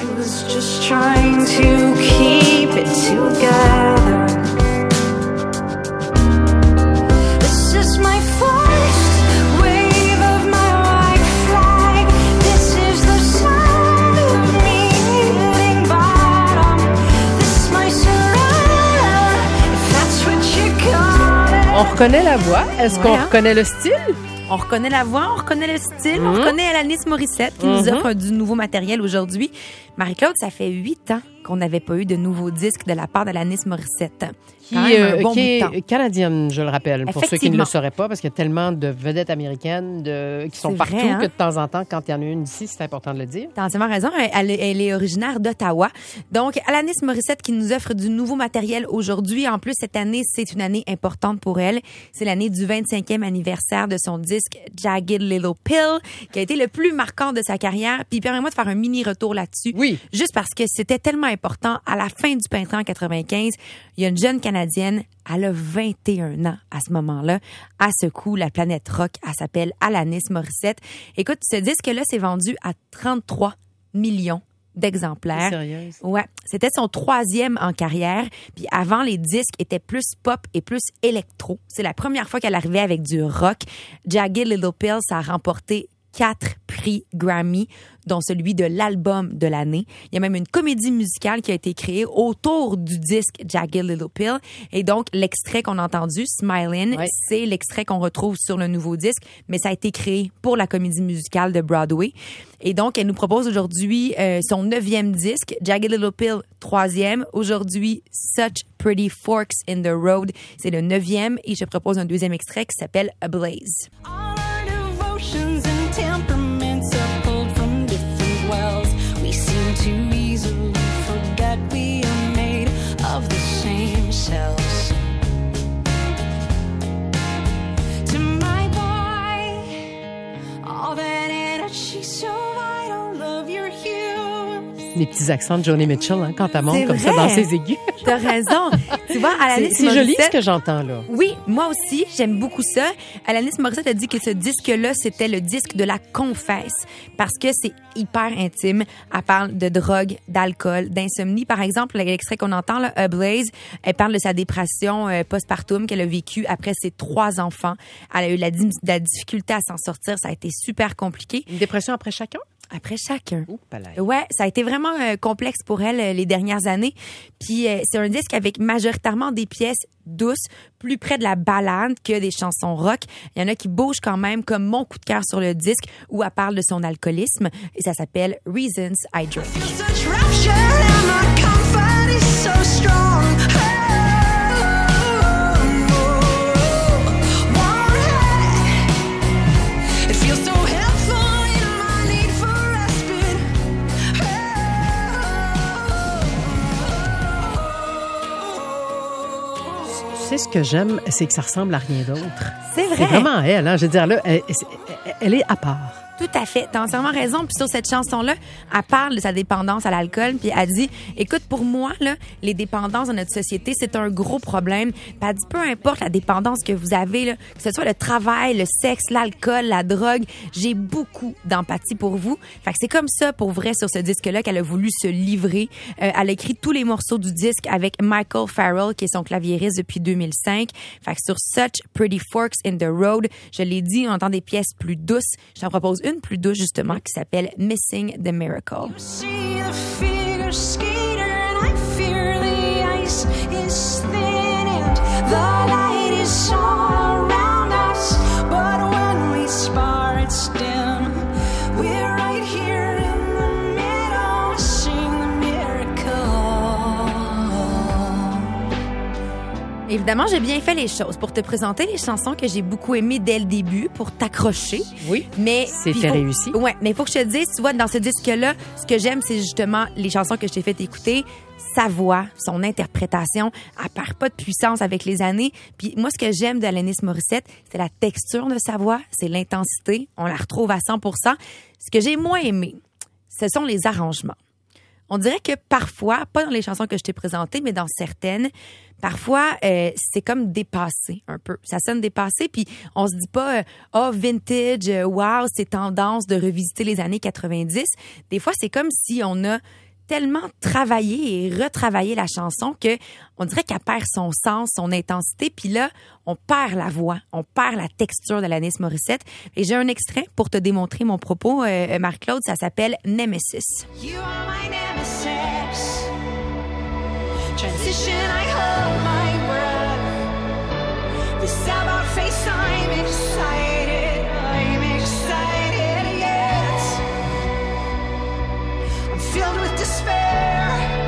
I was just trying to keep it together. This is my first wave of my white flag. This is the sound of me hitting bottom. This is my surrender, if that's what you call it. On reconnaît la voix. Est-ce qu'on reconnaît le style? On reconnaît la voix, on reconnaît le style, on reconnaît Alanis Morissette qui nous offre du nouveau matériel aujourd'hui. Marie-Claude, ça fait 8 ans qu'on n'avait pas eu de nouveau disque de la part d'Alanis Morissette. Qui est canadienne, je le rappelle, pour ceux qui ne le sauraient pas, parce qu'il y a tellement de vedettes américaines qui sont partout que de temps en temps, quand il y en a une ici, c'est important de le dire. T'as entièrement raison. Elle est originaire d'Ottawa. Donc, Alanis Morissette qui nous offre du nouveau matériel aujourd'hui. En plus, cette année, c'est une année importante pour elle. C'est l'année du 25e anniversaire de son disque Jagged Little Pill, qui a été le plus marquant de sa carrière. Puis, permets-moi de faire un mini retour là-dessus. Oui. Juste parce que c'était tellement important. À la fin du printemps 95, il y a une jeune Canadienne, elle a 21 ans à ce moment-là. À ce coup, la planète rock, elle s'appelle Alanis Morissette. Écoute, ce disque-là s'est vendu à 33 millions d'exemplaires. Sérieuse? Ouais. C'était son 3e en carrière. Puis avant, les disques étaient plus pop et plus électro. C'est la première fois qu'elle arrivait avec du rock. Jagged Little Pill, ça a remporté 4 prix Grammy, dont celui de l'album de l'année. Il y a même une comédie musicale qui a été créée autour du disque Jagged Little Pill. Et donc, l'extrait qu'on a entendu, Smilin', c'est l'extrait qu'on retrouve sur le nouveau disque, mais ça a été créé pour la comédie musicale de Broadway. Et donc, elle nous propose aujourd'hui son 9e disque, Jagged Little Pill, 3e. Aujourd'hui, Such Pretty Forks in the Road, c'est le 9e. Et je propose un 2e extrait qui s'appelle Ablaze. All our devotions and temperaments are pulled from different wells. We seem to easily forget we are made of the same cells. To my boy, all that energy so vital, love your hues. Les petits accents de Joni Mitchell, hein, quand elle monte C'est comme vrai. ça dans ses aigus. T'as raison. Tu vois, Alanis C'est joli Morissette- ce que j'entends là. Oui, moi aussi, j'aime beaucoup ça. Alanis Morissette a dit que ce disque-là, c'était le disque de la confesse parce que c'est hyper intime. Elle parle de drogue, d'alcool, d'insomnie. Par exemple, l'extrait qu'on entend, là, Ablaze, elle parle de sa dépression postpartum qu'elle a vécue après ses 3 enfants. Elle a eu de la difficulté à s'en sortir. Ça a été super compliqué. Une dépression après chacun? Après chacun. Ouh, palais. Ouais, ça a été vraiment complexe pour elle les dernières années. Puis c'est un disque avec majoritairement des pièces douces, plus près de la ballade que des chansons rock. Il y en a qui bougent quand même, comme mon coup de cœur sur le disque, où elle parle de son alcoolisme. Et ça s'appelle Reasons I Drink. Such rapture and my comfort is so strong. It feels so helpful in my need for respite. Tu sais, ce que j'aime, c'est que ça ressemble à rien d'autre. C'est vrai. C'est vraiment elle, hein. Je veux dire, là, elle est à part. Tout à fait. T'as entièrement raison. Puis sur cette chanson-là, elle parle de sa dépendance à l'alcool. Puis elle dit, écoute, pour moi, là, les dépendances dans notre société, c'est un gros problème. Puis elle dit, peu importe la dépendance que vous avez, là, que ce soit le travail, le sexe, l'alcool, la drogue, j'ai beaucoup d'empathie pour vous. Fait que c'est comme ça, pour vrai, sur ce disque-là, qu'elle a voulu se livrer. Elle a écrit tous les morceaux du disque avec Michael Farrell, qui est son claviériste depuis 2005. Fait que sur Such Pretty Forks in the Road, je l'ai dit, on entend des pièces plus douces. Je t'en propose une plus douce, justement, qui s'appelle Missing the Miracle. See the figure skater and I fear the ice is thin and the light is all around us. But when we spar, it's dim. We're right here in the middle, missing the miracle. Évidemment, j'ai bien fait les choses pour te présenter les chansons que j'ai beaucoup aimées dès le début, pour t'accrocher. Oui, Mais c'était réussi. Ouais, mais il faut que je te dise, tu vois, dans ce disque-là, ce que j'aime, c'est justement les chansons que je t'ai fait écouter, sa voix, son interprétation. Elle perd pas de puissance avec les années. Puis moi, ce que j'aime d'Alanis Morissette, c'est la texture de sa voix, c'est l'intensité. On la retrouve à 100%. Ce que j'ai moins aimé, ce sont les arrangements. On dirait que parfois, pas dans les chansons que je t'ai présentées, mais dans certaines, parfois, c'est comme dépassé un peu. Ça sonne dépassé, puis on se dit pas « Oh, vintage, wow, c'est tendance de revisiter les années 90 ». Des fois, c'est comme si on a tellement travaillé et retravaillé la chanson que on dirait qu'elle perd son sens, son intensité. Puis là, on perd la voix, on perd la texture d'Alanis Morissette. Et j'ai un extrait pour te démontrer mon propos, Marie-Claude. Ça s'appelle Nemesis. You are my nemesis. Transition, I hold my breath. This about face, I'm excited. I'm excited yet. I'm filled with despair.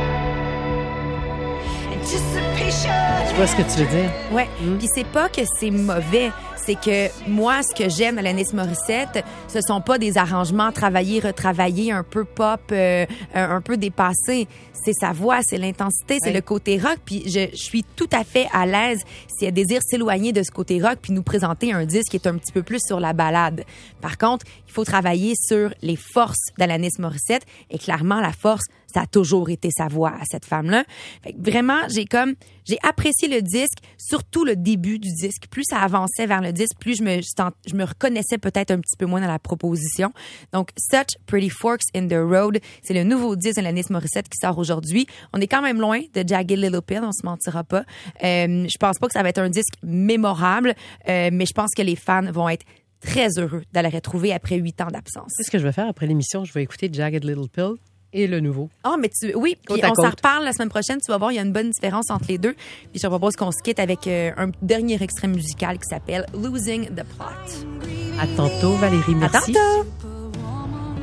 Anticipation. Je vois ce que tu veux dire. Ouais. Puis c'est pas que c'est mauvais. C'est que moi, ce que j'aime d'Alanis Morissette, ce sont pas des arrangements travaillés, retravaillés, un peu pop, un peu dépassés. C'est sa voix, c'est l'intensité, c'est le côté rock. Puis je suis tout à fait à l'aise si elle désire s'éloigner de ce côté rock puis nous présenter un disque qui est un petit peu plus sur la ballade. Par contre, il faut travailler sur les forces d'Alanis Morissette. Et clairement, la force, ça a toujours été sa voix à cette femme-là. Fait que vraiment, j'ai apprécié le disque, surtout le début du disque. Plus ça avançait vers le disque, plus je me reconnaissais peut-être un petit peu moins dans la proposition. Donc, Such Pretty Forks in the Road, c'est le nouveau disque d'Alanis Morissette qui sort aujourd'hui. On est quand même loin de Jagged Little Pill, on se mentira pas. Je pense pas que ça va être un disque mémorable, mais je pense que les fans vont être très heureux de la retrouver après 8 ans d'absence. C'est ce que je vais faire après l'émission. Je vais écouter Jagged Little Pill et le nouveau. Ah, mais oui, puis on s'en reparle la semaine prochaine. Tu vas voir, il y a une bonne différence entre les deux. Puis je te propose qu'on se quitte avec un dernier extrait musical qui s'appelle Losing the Plot. À tantôt, Valérie. Merci. À tantôt.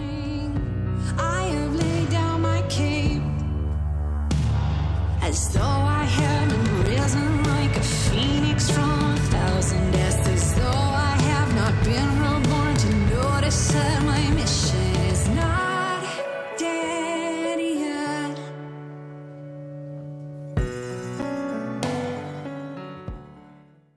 I have laid down my cape as though